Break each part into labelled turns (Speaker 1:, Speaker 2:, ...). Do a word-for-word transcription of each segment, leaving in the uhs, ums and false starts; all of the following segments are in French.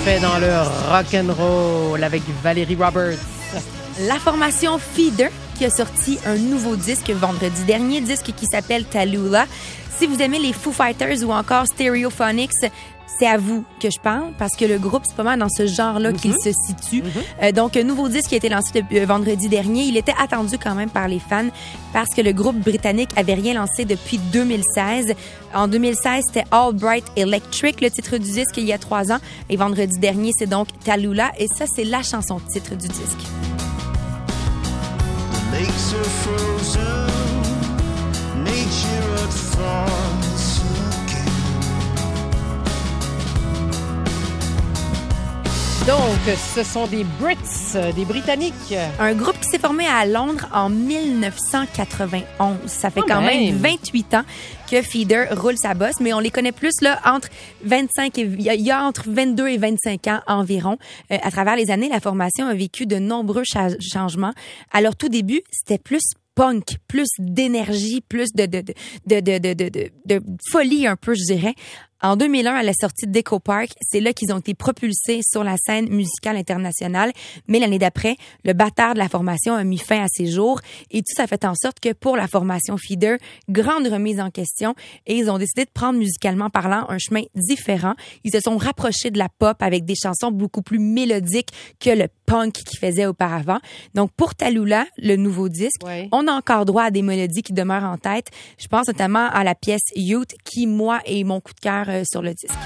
Speaker 1: fait dans le rock'n'roll avec Valérie Roberts.
Speaker 2: La formation Feeder qui a sorti un nouveau disque vendredi dernier, disque qui s'appelle Tallulah. Si vous aimez les Foo Fighters ou encore Stereophonics, c'est à vous que je parle parce que le groupe, c'est pas mal dans ce genre-là mm-hmm. qu'il se situe. Mm-hmm. Euh, donc, un nouveau disque qui a été lancé depuis, euh, vendredi dernier. Il était attendu quand même par les fans parce que le groupe britannique avait rien lancé depuis deux mille seize. En deux mille seize, c'était All Bright Electric, le titre du disque, il y a trois ans. Et vendredi dernier, c'est donc Tallulah. Et ça, c'est la chanson titre du disque. The lakes are frozen, nature advances.
Speaker 1: Donc, ce sont des Brits, des Britanniques.
Speaker 2: Un groupe qui s'est formé à Londres en mille neuf cent quatre-vingt-onze. Ça fait oh quand même. même vingt-huit ans que Feeder roule sa bosse, mais on les connaît plus là entre vingt-cinq et il y, y a entre vingt-deux et vingt-cinq ans environ. Euh, à travers les années, la formation a vécu de nombreux cha- changements. À leur tout début, c'était plus punk, plus d'énergie, plus de de de de de de de, de, de folie un peu, je dirais. En deux mille un, à la sortie d'Echo Park, c'est là qu'ils ont été propulsés sur la scène musicale internationale. Mais l'année d'après, le batteur de la formation a mis fin à ses jours. Et tout ça a fait en sorte que pour la formation Feeder, grande remise en question. Et ils ont décidé de prendre musicalement parlant un chemin différent. Ils se sont rapprochés de la pop avec des chansons beaucoup plus mélodiques que le punk qu'ils faisaient auparavant. Donc pour Tallulah, le nouveau disque, ouais. on a encore droit à des mélodies qui demeurent en tête. Je pense notamment à la pièce Youth qui, moi, est mon coup de cœur euh, sur le disque.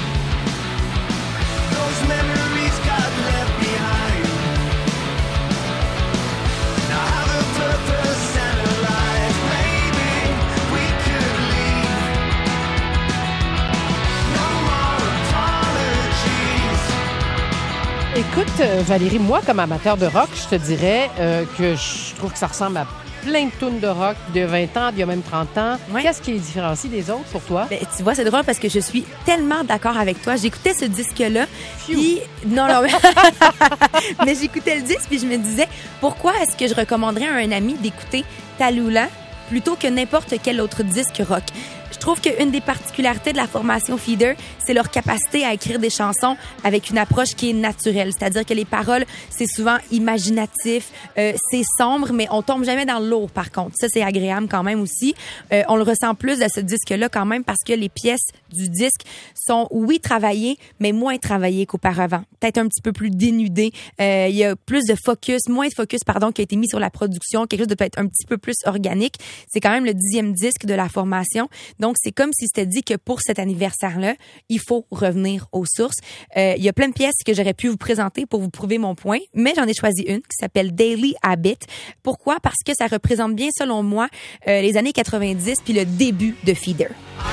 Speaker 1: Écoute, euh, Valérie, moi, comme amateur de rock, je te dirais euh, que je trouve que ça ressemble à plein de tunes de rock de vingt ans, d'il y a même trente ans. Ouais. Qu'est-ce qui les différencie des autres pour toi?
Speaker 2: Ben, tu vois, c'est drôle parce que je suis tellement d'accord avec toi. J'écoutais ce disque-là, puis non, non, mais, mais j'écoutais le disque, puis je me disais, pourquoi est-ce que je recommanderais à un ami d'écouter Tallulah plutôt que n'importe quel autre disque rock? Je trouve qu'une des particularités de la formation Feeder, c'est leur capacité à écrire des chansons avec une approche qui est naturelle. C'est-à-dire que les paroles, c'est souvent imaginatif, euh, c'est sombre, mais on tombe jamais dans le lourd, par contre. Ça, c'est agréable quand même aussi. Euh, on le ressent plus à ce disque-là quand même parce que les pièces du disque sont, oui, travaillées, mais moins travaillées qu'auparavant. Peut-être un petit peu plus dénudées. Euh, il y a plus de focus, moins de focus, pardon, qui a été mis sur la production, quelque chose de peut-être un petit peu plus organique. C'est quand même le dixième disque de la formation. Donc, c'est comme si c'était dit que pour cet anniversaire-là, il faut revenir aux sources. Euh, il y a plein de pièces que j'aurais pu vous présenter pour vous prouver mon point, mais j'en ai choisi une qui s'appelle Daily Habit. Pourquoi? Parce que ça représente bien, selon moi, euh, les années quatre-vingt-dix puis le début de Feeder.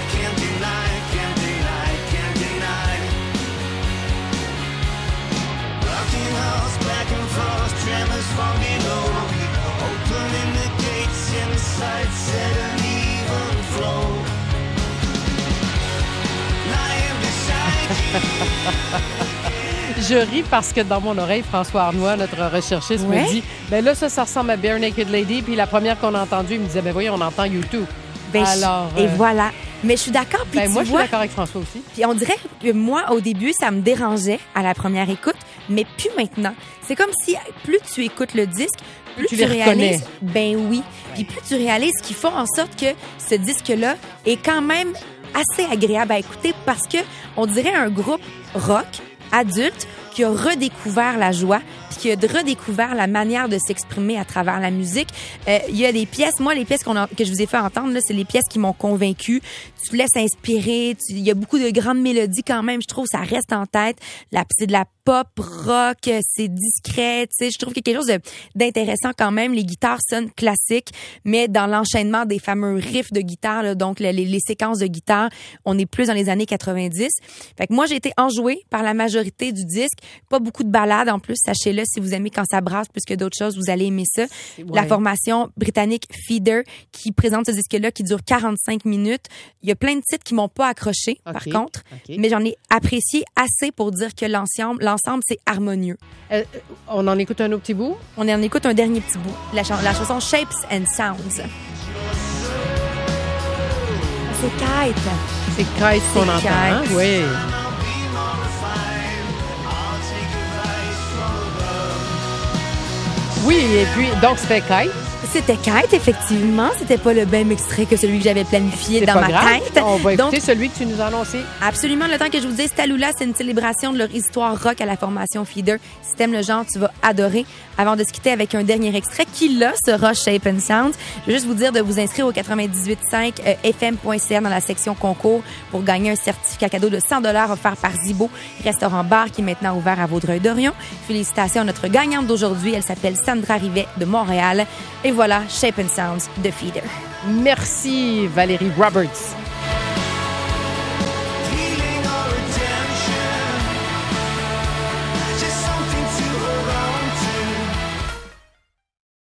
Speaker 1: Je ris parce que dans mon oreille, François Arnois, notre recherchiste, ouais. me dit ben là, ça, ça ressemble à Bare Naked Lady. Puis la première qu'on a entendue, il me disait ben voyons, on entend U deux.
Speaker 2: Ben, Alors, et euh... voilà. Mais je suis d'accord. Puis
Speaker 1: ben,
Speaker 2: tu
Speaker 1: moi,
Speaker 2: vois,
Speaker 1: je suis d'accord avec François aussi.
Speaker 2: Puis on dirait que moi, au début, ça me dérangeait à la première écoute, mais plus maintenant. C'est comme si plus tu écoutes le disque, plus tu, tu réalises. Ben oui. Puis plus tu réalises qu'ils font en sorte que ce disque-là est quand même assez agréable à écouter parce que on dirait un groupe rock adulte qui a redécouvert la joie puis qui a redécouvert la manière de s'exprimer à travers la musique. Euh, il y a des pièces, moi, les pièces qu'on a, que je vous ai fait entendre, là, c'est les pièces qui m'ont convaincue. Tu te laisses inspirer. Tu, il y a beaucoup de grandes mélodies quand même. Je trouve ça reste en tête. La, c'est de la pop, rock, c'est discret. Tu sais, je trouve qu'il y a quelque chose de, d'intéressant quand même. Les guitares sonnent classiques, mais dans l'enchaînement des fameux riffs de guitare, là, donc les, les séquences de guitare, on est plus dans les années quatre-vingt-dix. Fait que moi, j'ai été enjouée par la majorité du disque. Pas beaucoup de ballades en plus, sachez-le, si vous aimez quand ça brasse plus que d'autres choses, vous allez aimer ça. Ouais. La formation britannique Feeder qui présente ce disque-là qui dure quarante-cinq minutes. Il y a plein de titres qui m'ont pas accroché, okay. par contre, okay. mais j'en ai apprécié assez pour dire que l'ensemble, l'ensemble c'est harmonieux.
Speaker 1: Euh, on en écoute un autre petit bout?
Speaker 2: On en écoute un dernier petit bout. La, ch- la chanson Shapes and Sounds. C'est Kite.
Speaker 1: C'est Kite qu'on entend, hein? Oui. Oui, et puis, donc, c'était Kite.
Speaker 2: C'était Kite, effectivement. C'était pas le même extrait que celui que j'avais planifié
Speaker 1: c'est
Speaker 2: dans
Speaker 1: pas
Speaker 2: ma
Speaker 1: grave.
Speaker 2: tête.
Speaker 1: On va écouter
Speaker 2: Donc,
Speaker 1: celui que tu nous as annoncé.
Speaker 2: Absolument. Le temps que je vous dise, Tallulah, c'est une célébration de leur histoire rock à la formation Feeder. Si t'aimes le genre, tu vas adorer. Avant de se quitter avec un dernier extrait qui, là, sera Shape and Sound. Je veux juste vous dire de vous inscrire au quatre-vingt-dix-huit virgule cinq f m point c a dans la section concours pour gagner un certificat cadeau de cent dollars offert par Zibo, restaurant-bar qui est maintenant ouvert à Vaudreuil-Dorion. Félicitations à notre gagnante d'aujourd'hui. Elle s'appelle Sandra Rivet de Montréal. Et voilà, Shape and Sound de Feeder.
Speaker 1: Merci, Valérie Roberts.